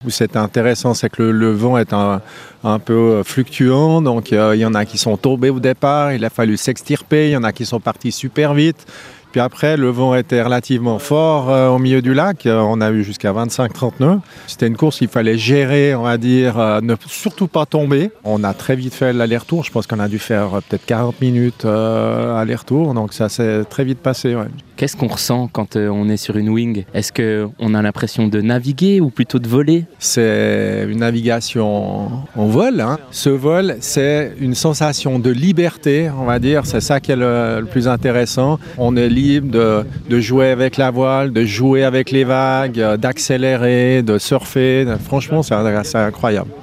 Où c'est intéressant, c'est que le vent est un peu fluctuant, donc il y en a qui sont tombés au départ, il a fallu s'extirper, il y en a qui sont partis super vite. Puis après, le vent était relativement fort au milieu du lac. On a eu jusqu'à 25-30 nœuds. C'était une course qu'il fallait gérer, on va dire, ne surtout pas tomber. On a très vite fait l'aller-retour. Je pense qu'on a dû faire peut-être 40 minutes aller-retour. Donc ça s'est très vite passé. Ouais. Qu'est-ce qu'on ressent quand on est sur une wing? Est-ce qu'on a l'impression de naviguer ou plutôt de voler? C'est une navigation en vol. Hein. Ce vol, c'est une sensation de liberté, on va dire. C'est ça qui est le plus intéressant. On est libre de jouer avec la voile, de jouer avec les vagues, d'accélérer, de surfer. Franchement, c'est incroyable.